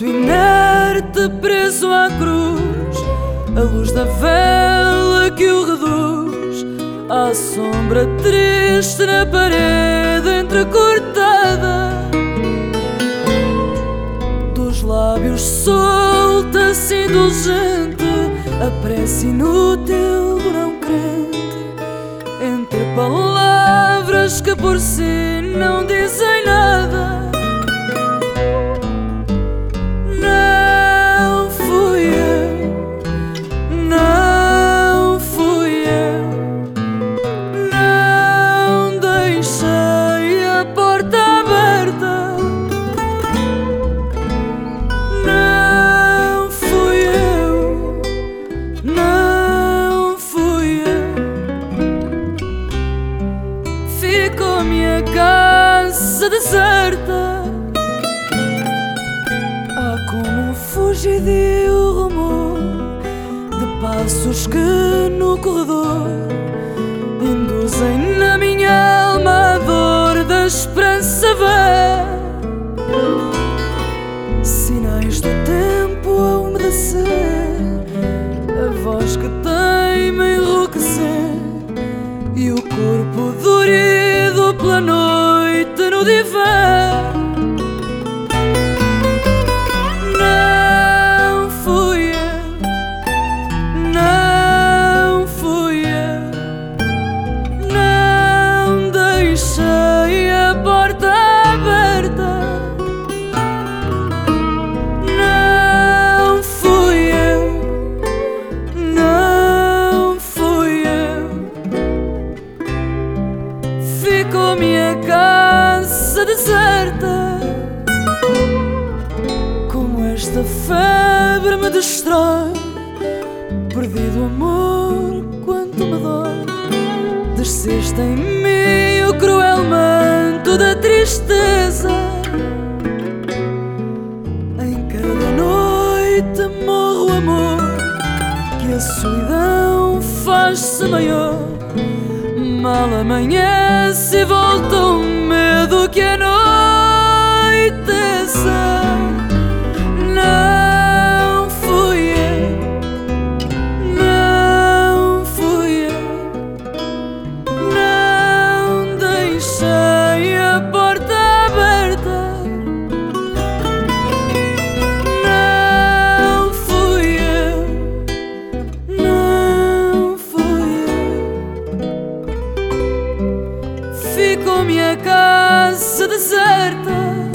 inerte preso à cruz, a luz da vela que o reduz à sombra triste na parede entrecortada. Dos lábios solta-se indulgente a prece inútil do não crente, entre palavras que por si não dizem nada. Ficou minha casa deserta, há como um fugidio rumor de passos que no corredor induzem na minha alma a dor da esperança velha. Sinais do tempo a umedecer, a voz que teima a enrouquecer e o corpo dorido pela noite no divã. Não fui eu, não fui eu, não deixei a porta aberta. Não fui eu, não fui eu. Ficou minha casa deserta, como esta febre me destrói. Perdido o amor, quanto me dói. Desceste em mim o cruel manto da tristeza. Em cada noite morre o amor que a solidão faz-se maior. Mal amanhece e volta o medo que anoiteça. Não fui eu, não fui eu, não deixei a porta aberta. Não fui eu, não fui eu. Ficou minha casa deserta,